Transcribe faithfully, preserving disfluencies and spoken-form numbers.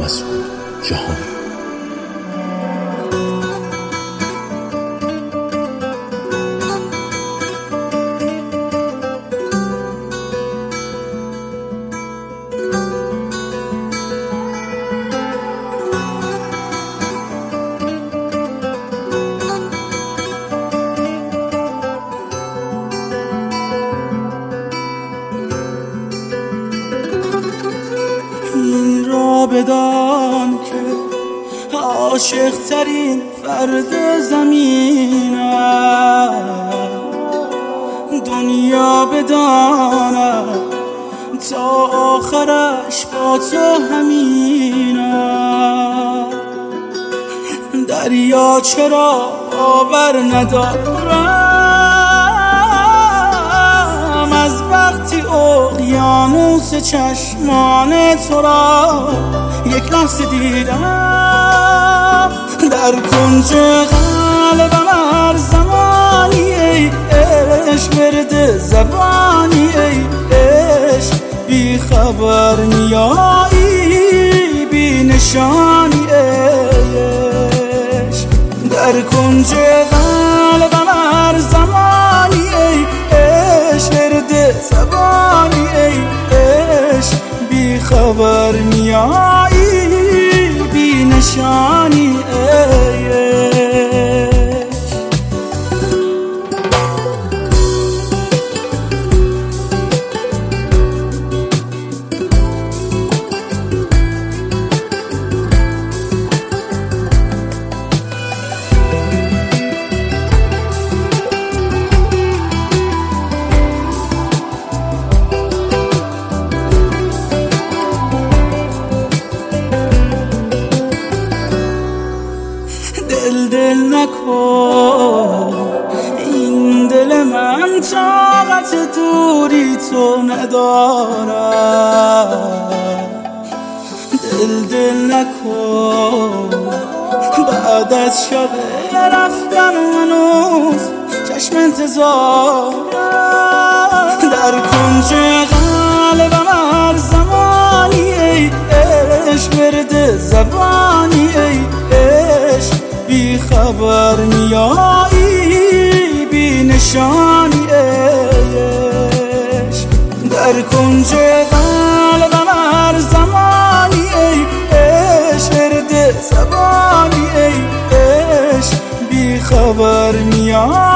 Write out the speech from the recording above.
مسعود جهانی. این را بدان که عاشق ترین فرد زمینم، دنیا بداند تا آخرش با تو همینم. دریا چرا باور ندارم از وقتی اقیانوس چشمان تو را یک لحظه دیدم. در کنج قلبم هر زمانی ای عشق ورد زبانی ای عشق، بی خبر میایی بی نشانی عشق. در کنج قلبم هر زمانی ای عشق ورد زبانی ای عشق، بی خبر میایی بی نشانی عشق. دل دل نکن، این دل من طاقت دوری تو ندارد. دل دل نکن، بعد از شب رفتن هنوز چشم انتظارم. در کنج قلبم هر زمانی ای عشق ورد زبانی ای عشق، بی خبر میایی بی نشانی عشق. در کنج قلبم هر زمانی ای عشق ورد زبانی ای عشق، بی خبر میایی